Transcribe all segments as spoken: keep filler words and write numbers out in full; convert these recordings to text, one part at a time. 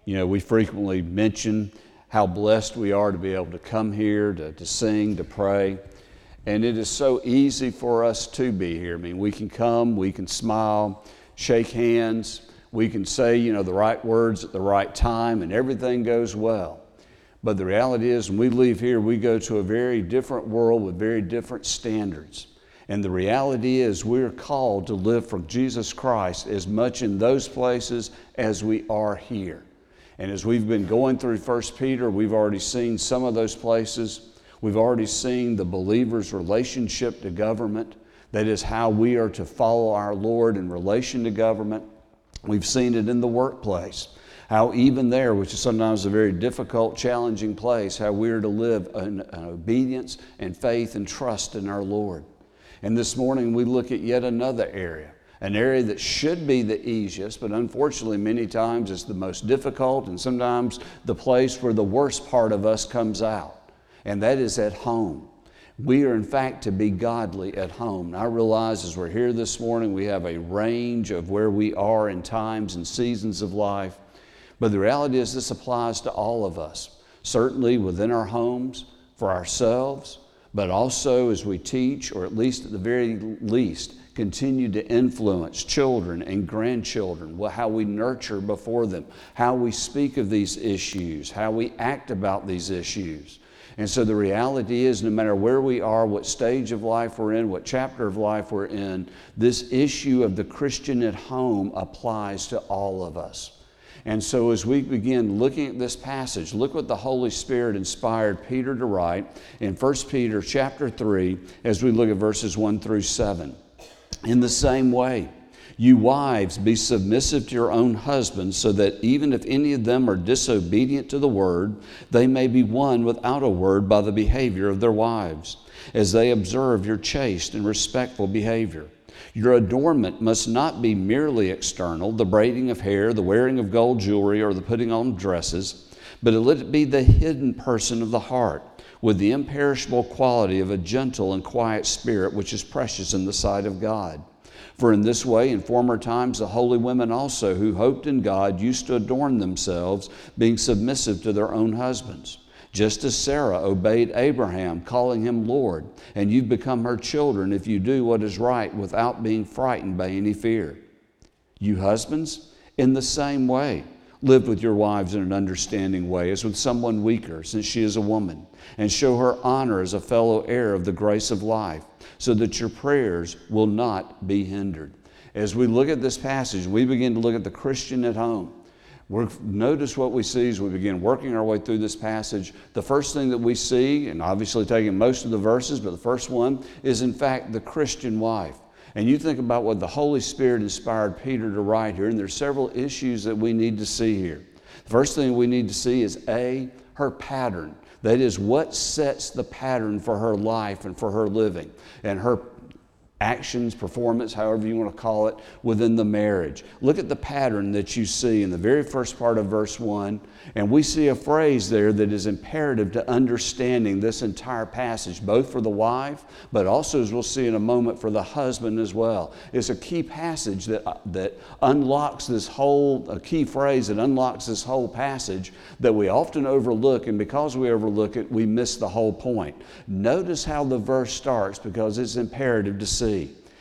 You know, we frequently mention how blessed we are to be able to come here, to, to sing, to pray. And it is so easy for us to be here. I mean, we can come, we can smile, shake hands, we can say, you know, the right words at the right time, and everything goes well. But the reality is, when we leave here, we go to a very different world with very different standards. And the reality is, we're called to live for Jesus Christ as much in those places as we are here. And as we've been going through First Peter, we've already seen some of those places. We've already seen the believer's relationship to government. That is how we are to follow our Lord in relation to government. We've seen it in the workplace. How even there, which is sometimes a very difficult, challenging place, how we are to live in, in obedience and faith and trust in our Lord. And this morning we look at yet another area. An area that should be the easiest, but unfortunately many times it's the most difficult, and sometimes the place where the worst part of us comes out. And that is at home. We are in fact to be godly at home. And I realize as we're here this morning, we have a range of where we are in times and seasons of life. But the reality is this applies to all of us. Certainly within our homes, for ourselves, but also as we teach, or at least at the very least, continue to influence children and grandchildren, how we nurture before them, how we speak of these issues, how we act about these issues. And so the reality is, no matter where we are, what stage of life we're in, what chapter of life we're in, this issue of the Christian at home applies to all of us. And so as we begin looking at this passage, look what the Holy Spirit inspired Peter to write in First Peter chapter three, as we look at verses one through seven. In the same way, you wives, be submissive to your own husbands, so that even if any of them are disobedient to the word, they may be won without a word by the behavior of their wives, as they observe your chaste and respectful behavior. Your adornment must not be merely external, the braiding of hair, the wearing of gold jewelry, or the putting on of dresses, but let it be the hidden person of the heart, with the imperishable quality of a gentle and quiet spirit, which is precious in the sight of God. For in this way, in former times, the holy women also, who hoped in God, used to adorn themselves, being submissive to their own husbands. Just as Sarah obeyed Abraham, calling him Lord, and you've become her children if you do what is right without being frightened by any fear. You husbands, in the same way, live with your wives in an understanding way, as with someone weaker, since she is a woman, and show her honor as a fellow heir of the grace of life, so that your prayers will not be hindered. As we look at this passage, we begin to look at the Christian at home. We're, notice what we see as we begin working our way through this passage. The first thing that we see, and obviously taking most of the verses, but the first one is in fact the Christian wife. And you think about what the Holy Spirit inspired Peter to write here, and there's several issues that we need to see here. The first thing we need to see is A, her pattern. That is, what sets the pattern for her life and for her living and her actions, performance, however you want to call it, within the marriage. Look at the pattern that you see in the very first part of verse one, and we see a phrase there that is imperative to understanding this entire passage, both for the wife, but also, as we'll see in a moment, for the husband as well. It's a key passage that, that unlocks this whole, a key phrase that unlocks this whole passage that we often overlook, and because we overlook it, we miss the whole point. Notice how the verse starts, because it's imperative to see.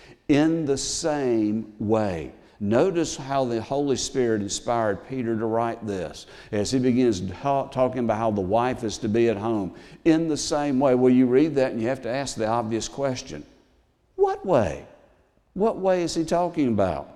In the same way. Notice how the Holy Spirit inspired Peter to write this as he begins talk, talking about how the wife is to be at home. In the same way. Well, you read that and you have to ask the obvious question. What way? What way is he talking about?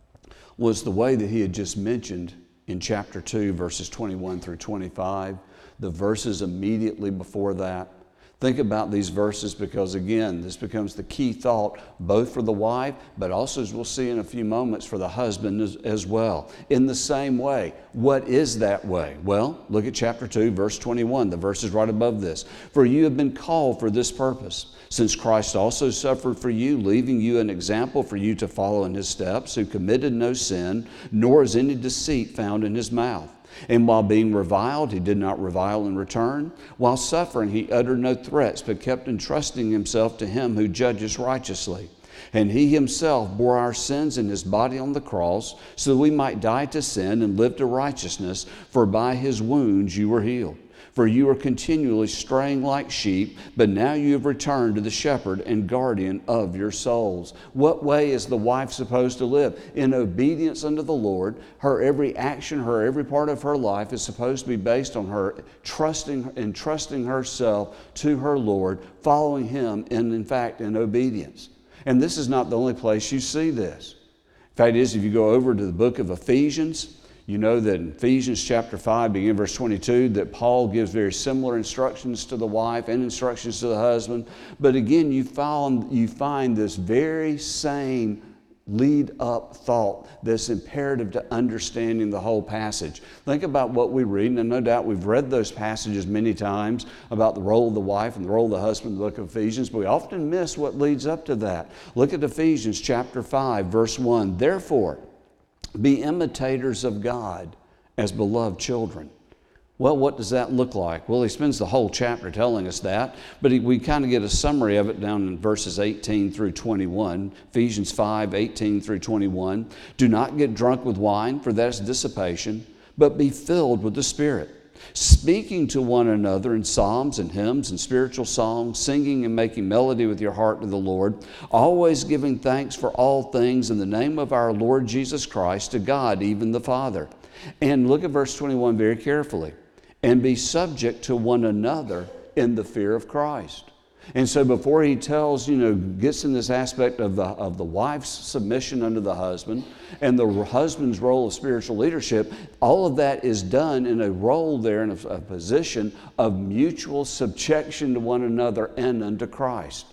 Was the way that he had just mentioned in chapter two, verses twenty-one through twenty-five, the verses immediately before that. Think about these verses, because again, this becomes the key thought both for the wife, but also, as we'll see in a few moments, for the husband as, as well. In the same way. What is that way? Well, look at chapter two, verse twenty-one. The verse is right above this. For you have been called for this purpose, since Christ also suffered for you, leaving you an example for you to follow in his steps, who committed no sin, nor is any deceit found in his mouth. And while being reviled, he did not revile in return. While suffering, he uttered no threats, but kept entrusting himself to him who judges righteously. And he himself bore our sins in his body on the cross, so that we might die to sin and live to righteousness, for by his wounds you were healed. For you were continually straying like sheep, but now you have returned to the shepherd and guardian of your souls. What way is the wife supposed to live? In obedience unto the Lord. Her every action, her every part of her life is supposed to be based on her trusting and trusting herself to her Lord, following him in, in fact, in obedience. And this is not the only place you see this. In fact, it is if you go over to the book of Ephesians, you know that in Ephesians chapter five, beginning verse twenty-two, that Paul gives very similar instructions to the wife and instructions to the husband. But again, you find, you find this very same lead up thought that's imperative to understanding the whole passage. Think about what we read, and no doubt we've read those passages many times about the role of the wife and the role of the husband in the book of Ephesians, but we often miss what leads up to that. Look at Ephesians chapter five, verse one. Therefore, be imitators of God as beloved children. Well, what does that look like? Well, he spends the whole chapter telling us that, but he, we kind of get a summary of it down in verses eighteen through twenty-one. Ephesians five, eighteen through twenty-one. Do not get drunk with wine, for that is dissipation, but be filled with the Spirit, speaking to one another in psalms and hymns and spiritual songs, singing and making melody with your heart to the Lord, always giving thanks for all things in the name of our Lord Jesus Christ to God, even the Father. And look at verse twenty-one very carefully. And be subject to one another in the fear of Christ. And so before he tells, you know, gets in this aspect of the, of the wife's submission unto the husband and the husband's role of spiritual leadership, all of that is done in a role there, in a, a position of mutual subjection to one another and unto Christ.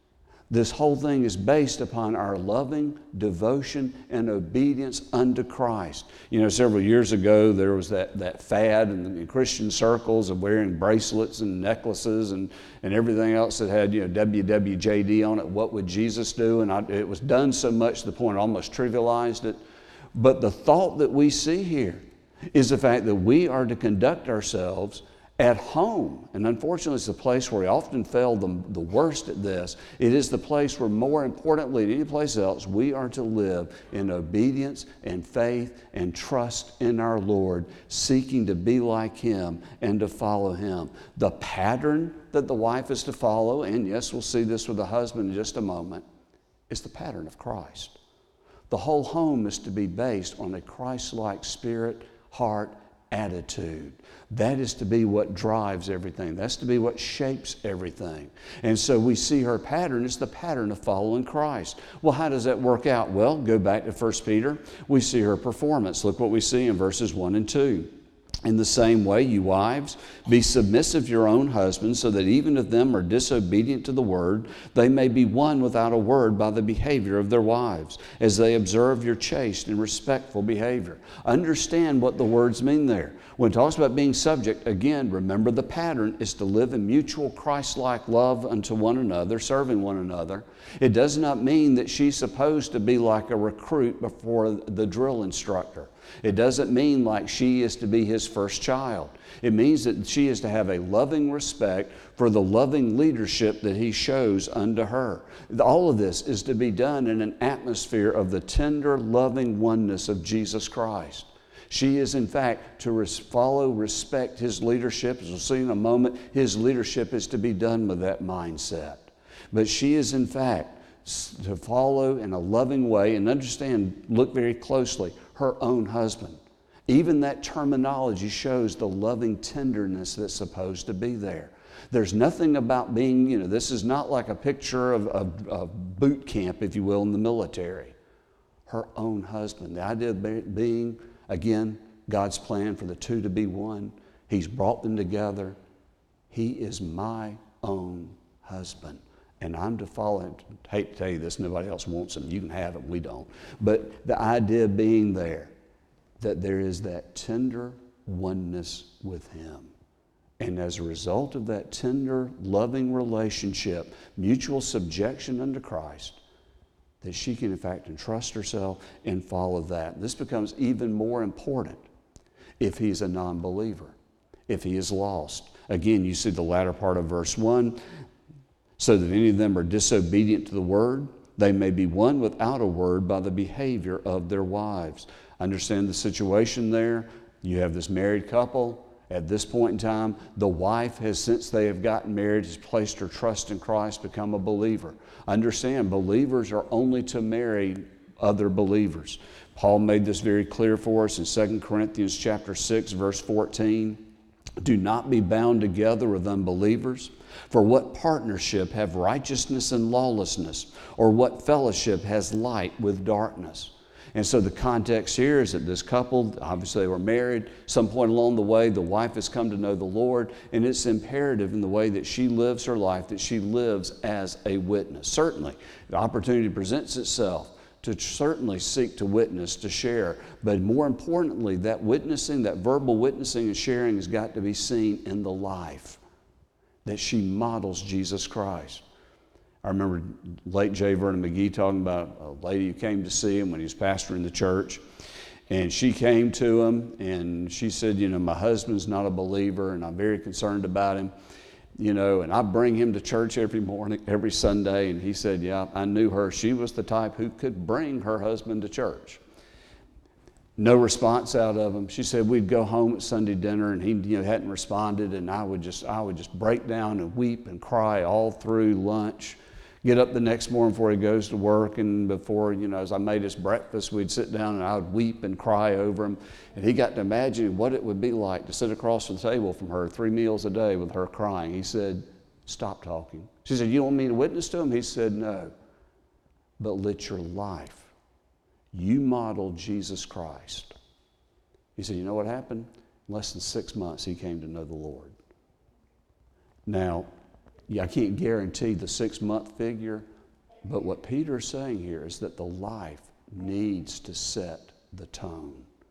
This whole thing is based upon our loving devotion and obedience unto Christ. You know, several years ago, there was that, that fad in the in Christian circles of wearing bracelets and necklaces and, and everything else that had, you know, W W J D on it. What would Jesus do? And I, it was done so much to the point I almost trivialized it. But the thought that we see here is the fact that we are to conduct ourselves at home. And unfortunately, it's the place where we often fail the, the worst at this. It is the place where, more importantly than any place else, we are to live in obedience and faith and trust in our Lord, seeking to be like him and to follow him. The pattern that the wife is to follow, and yes, we'll see this with the husband in just a moment, is the pattern of Christ. The whole home is to be based on a Christ-like spirit, heart, attitude. That is to be what drives everything. That's to be what shapes everything. And so we see her pattern is the pattern of following Christ. Well, how does that work out? Well, go back to First Peter. We see her performance. Look what we see in verses one and two. In the same way, you wives, be submissive to your own husbands, so that even if them are disobedient to the word, they may be won without a word by the behavior of their wives, as they observe your chaste and respectful behavior. Understand what the words mean there. When it talks about being subject, again, remember the pattern is to live in mutual Christ-like love unto one another, serving one another. It does not mean that she's supposed to be like a recruit before the drill instructor. It doesn't mean like she is to be his first child. It means that she is to have a loving respect for the loving leadership that he shows unto her. All of this is to be done in an atmosphere of the tender, loving oneness of Jesus Christ. She is, in fact, to res- follow, respect his leadership. As we'll see in a moment, his leadership is to be done with that mindset. But she is, in fact, to follow in a loving way and understand, look very closely, her own husband. Even that terminology shows the loving tenderness that's supposed to be there. There's nothing about being, you know, this is not like a picture of, of, of boot camp, if you will, in the military. Her own husband. The idea of being, again, God's plan for the two to be one. He's brought them together. He is my own husband. And I'm to follow him. I hate to tell you this, nobody else wants him. You can have him, we don't. But the idea being there, that there is that tender oneness with him. And as a result of that tender, loving relationship, mutual subjection unto Christ, that she can in fact entrust herself and follow that. This becomes even more important if he's a non-believer, if he is lost. Again, you see the latter part of verse one, so that any of them are disobedient to the word. They may be won without a word by the behavior of their wives. Understand the situation there. You have this married couple. At this point in time, the wife has, since they have gotten married, has placed her trust in Christ, become a believer. Understand, believers are only to marry other believers. Paul made this very clear for us in Second Corinthians chapter six, verse fourteen. Do not be bound together with unbelievers. For what partnership have righteousness and lawlessness? Or what fellowship has light with darkness? And so the context here is that this couple, obviously they were married. Some point along the way, the wife has come to know the Lord, and it's imperative in the way that she lives her life that she lives as a witness. Certainly, the opportunity presents itself to certainly seek to witness, to share. But more importantly, that witnessing, that verbal witnessing and sharing has got to be seen in the life that she models Jesus Christ. I remember late J. Vernon McGee talking about a lady who came to see him when he was pastoring the church. And she came to him and she said, you know, my husband's not a believer and I'm very concerned about him. You know, and I bring him to church every morning, every Sunday. And he said, yeah, I knew her. She was the type who could bring her husband to church. No response out of him. She said we'd go home at Sunday dinner and he you know, hadn't responded, and I would just I would just break down and weep and cry all through lunch. Get up the next morning before he goes to work, and before, you know, as I made his breakfast, we'd sit down and I would weep and cry over him. And he got to imagine what it would be like to sit across the table from her three meals a day with her crying. He said, stop talking. She said, you don't want me to witness to him? He said, no. But let your life, you model Jesus Christ. He said, you know what happened? In less than six months, he came to know the Lord. Now, yeah, I can't guarantee the six-month figure, but what Peter is saying here is that the life needs to set the tone.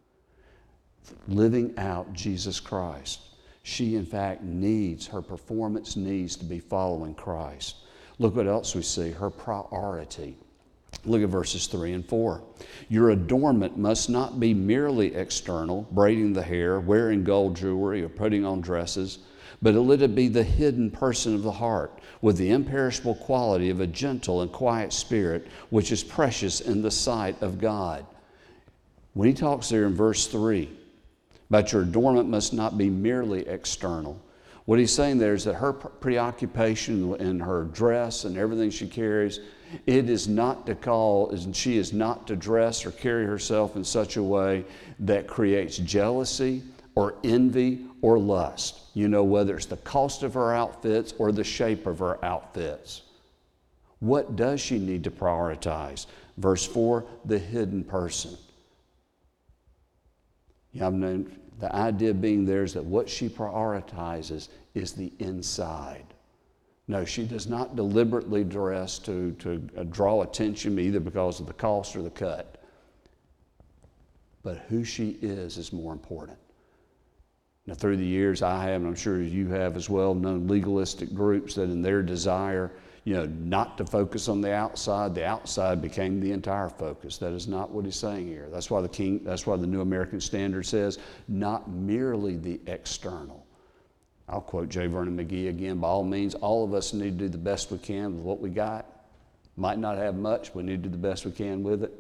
Living out Jesus Christ. She, in fact, needs, her performance needs to be following Christ. Look what else we see, her priority. Look at verses three and four. Your adornment must not be merely external, braiding the hair, wearing gold jewelry, or putting on dresses, but let it be the hidden person of the heart, with the imperishable quality of a gentle and quiet spirit, which is precious in the sight of God. When he talks there in verse three, about your adornment must not be merely external, what he's saying there is that her preoccupation in her dress and everything she carries, it is not to call, she is not to dress or carry herself in such a way that creates jealousy or envy or lust. You know, whether it's the cost of her outfits or the shape of her outfits. What does she need to prioritize? Verse four, the hidden person. Yeah, I've known, the idea being there is that what she prioritizes is the inside. No, she does not deliberately dress to, to draw attention either because of the cost or the cut. But who she is is more important. Now, through the years, I have, and I'm sure you have as well, known legalistic groups that in their desire, you know, not to focus on the outside, the outside became the entire focus. That is not what he's saying here. That's why the King, that's why the New American Standard says, not merely the external. I'll quote J. Vernon McGee again. By all means, all of us need to do the best we can with what we got. Might not have much, we need to do the best we can with it.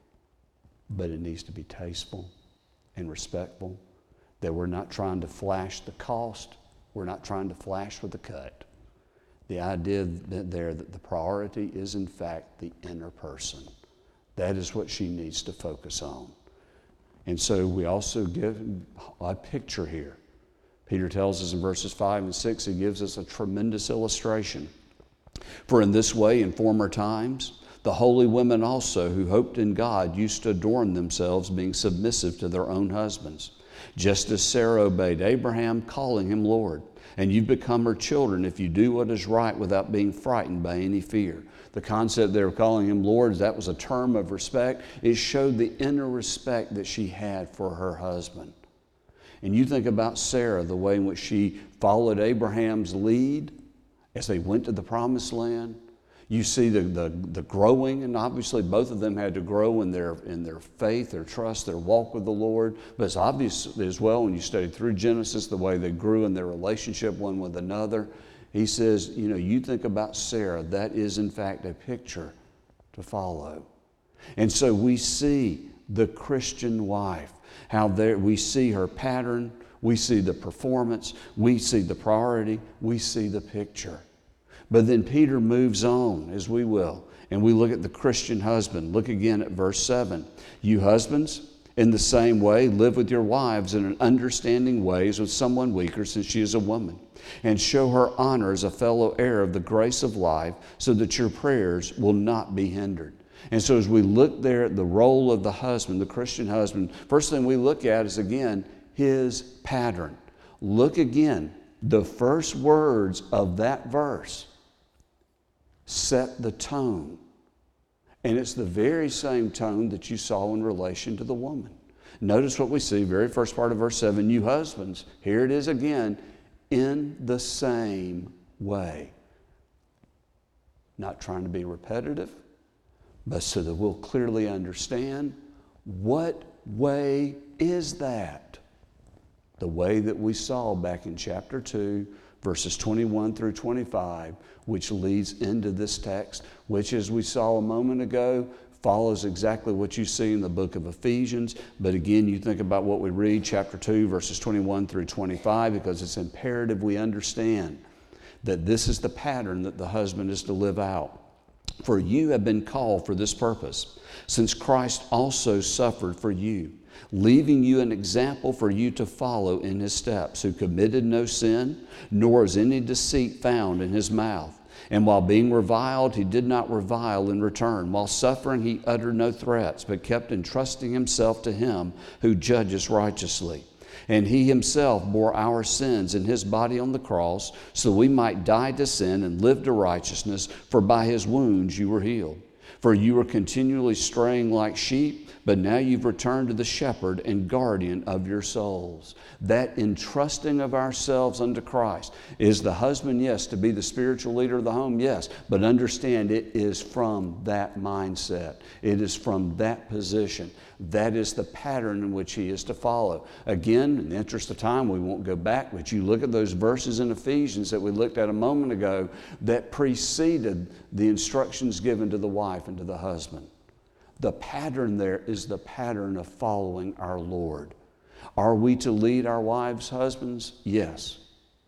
But it needs to be tasteful and respectful. That we're not trying to flash the cost. We're not trying to flash with the cut. The idea that there that the priority is in fact the inner person. That is what she needs to focus on. And so we also give a picture here. Peter tells us in verses five and six, he gives us a tremendous illustration. For in this way, in former times, the holy women also who hoped in God used to adorn themselves, being submissive to their own husbands. Just as Sarah obeyed Abraham, calling him Lord. And you've become her children if you do what is right without being frightened by any fear. The concept there of calling him Lord, that was a term of respect. It showed the inner respect that she had for her husband. And you think about Sarah, the way in which she followed Abraham's lead as they went to the promised land. You see the, the, the growing, and obviously both of them had to grow in their, in their faith, their trust, their walk with the Lord. But it's obvious as well when you study through Genesis, the way they grew in their relationship one with another. He says, you know, you think about Sarah, that is in fact a picture to follow. And so we see the Christian wife, how there we see her pattern, we see the performance, we see the priority, we see the picture. But then Peter moves on, as we will, and we look at the Christian husband. Look again at verse seven. You husbands, in the same way, live with your wives in an understanding ways with someone weaker, since she is a woman, and show her honor as a fellow heir of the grace of life, so that your prayers will not be hindered. And so as we look there at the role of the husband, the Christian husband, first thing we look at is, again, his pattern. Look again, the first words of that verse set the tone. And it's the very same tone that you saw in relation to the woman. Notice what we see, very first part of verse seven, you husbands, here it is again, in the same way. Not trying to be repetitive, but so that we'll clearly understand, what way is that? The way that we saw back in chapter two, verses twenty-one through twenty-five, which leads into this text, which, as we saw a moment ago, follows exactly what you see in the book of Ephesians. But again, you think about what we read, chapter two, verses twenty-one through twenty-five, because it's imperative we understand that this is the pattern that the husband is to live out. For you have been called for this purpose, since Christ also suffered for you, leaving you an example for you to follow in his steps, who committed no sin, nor is any deceit found in his mouth. And while being reviled, he did not revile in return. While suffering, he uttered no threats, but kept entrusting himself to him who judges righteously. And he himself bore our sins in his body on the cross, so we might die to sin and live to righteousness, for by his wounds you were healed. For you were continually straying like sheep, but now you've returned to the shepherd and guardian of your souls. That entrusting of ourselves unto Christ is the husband, yes, to be the spiritual leader of the home, yes, but understand it is from that mindset. It is from that position. That is the pattern in which he is to follow. Again, in the interest of time, we won't go back, but you look at those verses in Ephesians that we looked at a moment ago that preceded the instructions given to the wife and to the husband. The pattern there is the pattern of following our Lord. Are we to lead our wives, husbands? Yes.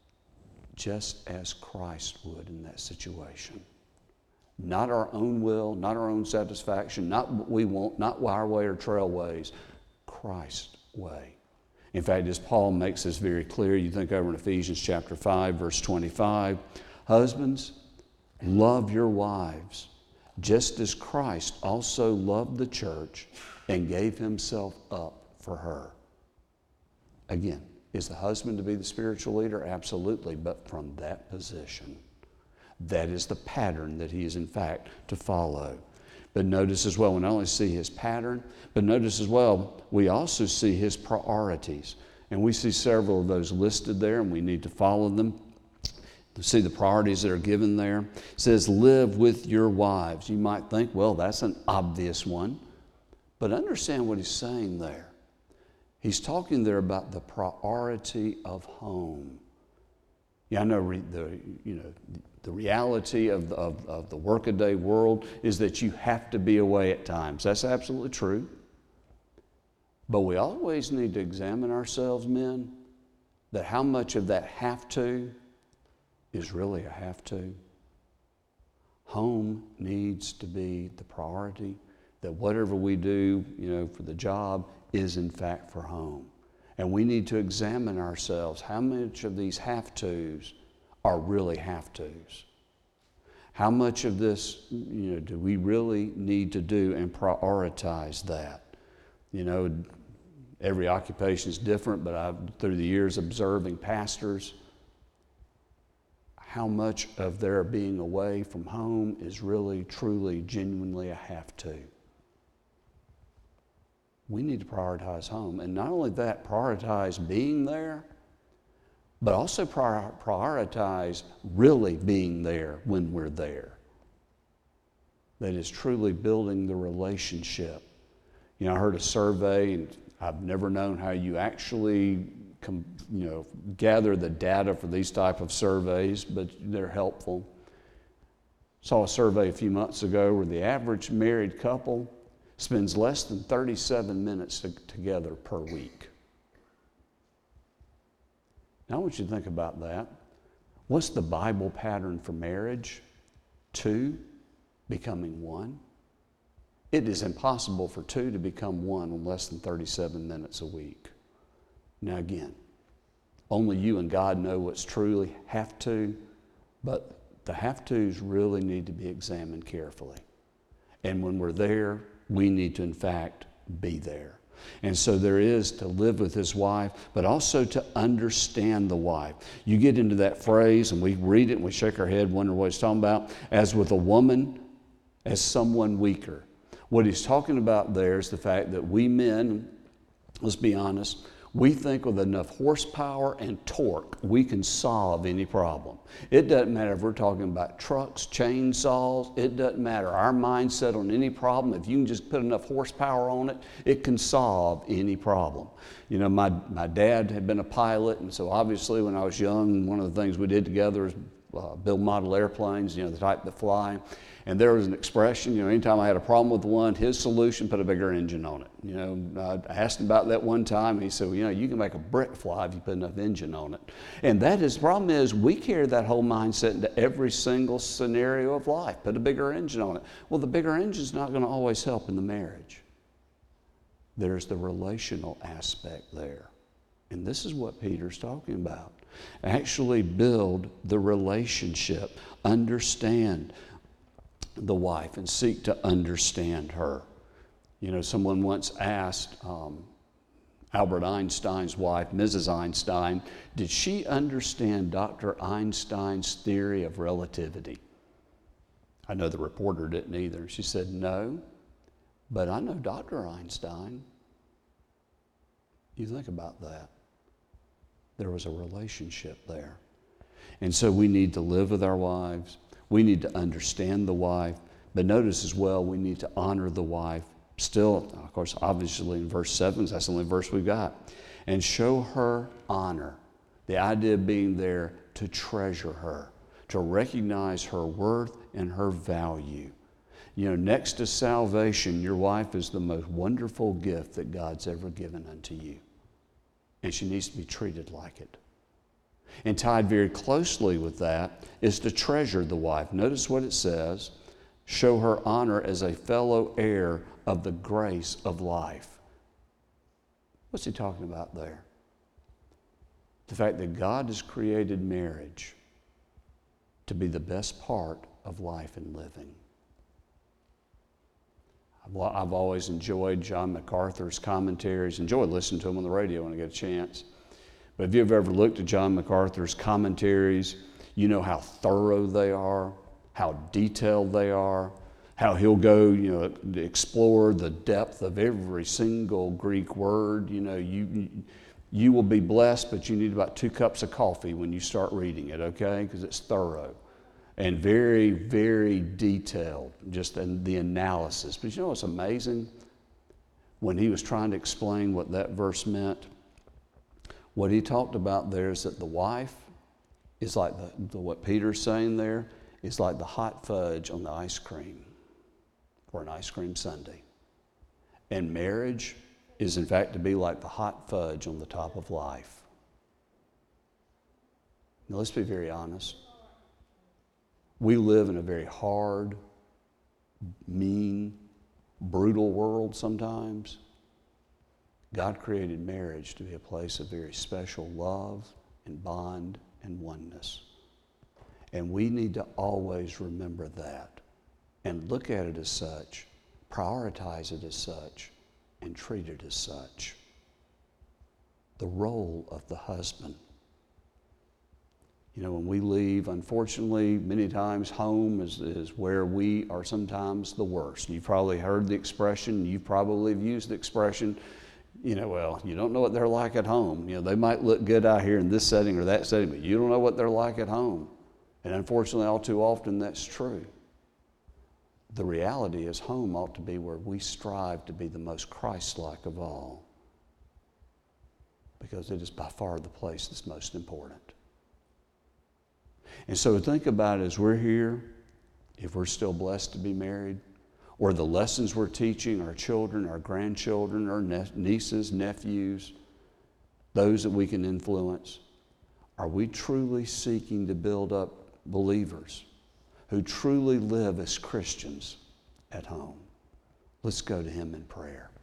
Just as Christ would in that situation. Not our own will, not our own satisfaction, not what we want, not our way or trailways. Christ's way. In fact, as Paul makes this very clear, you think over in Ephesians chapter five, verse twenty-five, husbands, love your wives, just as Christ also loved the church and gave himself up for her. Again, is the husband to be the spiritual leader? Absolutely, but from that position. That is the pattern that he is in fact to follow. But notice as well, we not only see his pattern, but notice as well, we also see his priorities. And we see several of those listed there, and we need to follow them. To see the priorities that are given there. It says, live with your wives. You might think, well, that's an obvious one. But understand what he's saying there. He's talking there about the priority of home. Yeah, I know re- the, you know, the reality of the, of, of the workaday world is that you have to be away at times. That's absolutely true. But we always need to examine ourselves, men, that how much of that have to is really a have to. Home needs to be the priority, that whatever we do, you know, for the job is in fact for home. And we need to examine ourselves. How much of these have tos are really have tos? How much of this, you know, do we really need to do and prioritize that? You know, every occupation is different, but I've, through the years observing pastors, how much of their being away from home is really, truly, genuinely a have to. We need to prioritize home. And not only that, prioritize being there, but also prior- prioritize really being there when we're there. That is truly building the relationship. You know, I heard a survey, and I've never known how you actually com- you know, gather the data for these type of surveys, but they're helpful. Saw a survey a few months ago where the average married couple spends less than thirty-seven minutes to, together per week. Now I want you to think about that. What's the Bible pattern for marriage? Two becoming one. It is impossible for two to become one in less than thirty-seven minutes a week. Now again, only you and God know what's truly have to, but the have tos really need to be examined carefully. And when we're there, we need to in fact be there. And so there is to live with his wife, but also to understand the wife. You get into that phrase and we read it and we shake our head, wonder what he's talking about. As with a woman, as someone weaker. What he's talking about there is the fact that we men, let's be honest, we think with enough horsepower and torque, we can solve any problem. It doesn't matter if we're talking about trucks, chainsaws, it doesn't matter. Our mindset on any problem, if you can just put enough horsepower on it, it can solve any problem. You know, my, my dad had been a pilot, and so obviously when I was young, one of the things we did together was uh, build model airplanes, you know, the type that fly. And there was an expression, you know, anytime I had a problem with one, his solution, put a bigger engine on it. You know, I asked him about that one time, and he said, well, you know, you can make a brick fly if you put enough engine on it. And that is, the problem is, we carry that whole mindset into every single scenario of life. Put a bigger engine on it. Well, the bigger engine's not going to always help in the marriage. There's the relational aspect there. And this is what Peter's talking about. Actually build the relationship. Understand the wife and seek to understand her. You know, someone once asked um, Albert Einstein's wife, Missus Einstein, did she understand Doctor Einstein's theory of relativity? I know the reporter didn't either. She said, no, but I know Doctor Einstein. You think about that. There was a relationship there. And so we need to live with our wives. We need to understand the wife, but notice as well, we need to honor the wife. Still, of course, obviously in verse seven, that's the only verse we've got. And show her honor. The idea of being there to treasure her, to recognize her worth and her value. You know, next to salvation, your wife is the most wonderful gift that God's ever given unto you. And she needs to be treated like it. And tied very closely with that is to treasure the wife. Notice what it says, show her honor as a fellow heir of the grace of life. What's he talking about there? The fact that God has created marriage to be the best part of life and living. I've always enjoyed John MacArthur's commentaries, enjoyed listening to him on the radio when I get a chance. But if you've ever looked at John MacArthur's commentaries, you know how thorough they are, how detailed they are, how he'll go, you know, explore the depth of every single Greek word. You know, you you will be blessed, but you need about two cups of coffee when you start reading it, okay? Because it's thorough and very, very detailed, just in the analysis. But you know what's amazing? When he was trying to explain what that verse meant, what he talked about there is that the wife is like the, the what Peter's saying there is like the hot fudge on the ice cream for an ice cream sundae. And marriage is in fact to be like the hot fudge on the top of life. Now let's be very honest. We live in a very hard, mean, brutal world sometimes. God created marriage to be a place of very special love and bond and oneness. And we need to always remember that and look at it as such, prioritize it as such, and treat it as such. The role of the husband. You know, when we leave, unfortunately, many times home is, is where we are sometimes the worst. You've probably heard the expression, you probably have used the expression, you know, well, you don't know what they're like at home. You know, they might look good out here in this setting or that setting, but you don't know what they're like at home. And unfortunately, all too often, that's true. The reality is home ought to be where we strive to be the most Christ-like of all, because it is by far the place that's most important. And so think about it as we're here if we're still blessed to be married, or the lessons we're teaching our children, our grandchildren, our ne- nieces, nephews, those that we can influence, are we truly seeking to build up believers who truly live as Christians at home? Let's go to Him in prayer.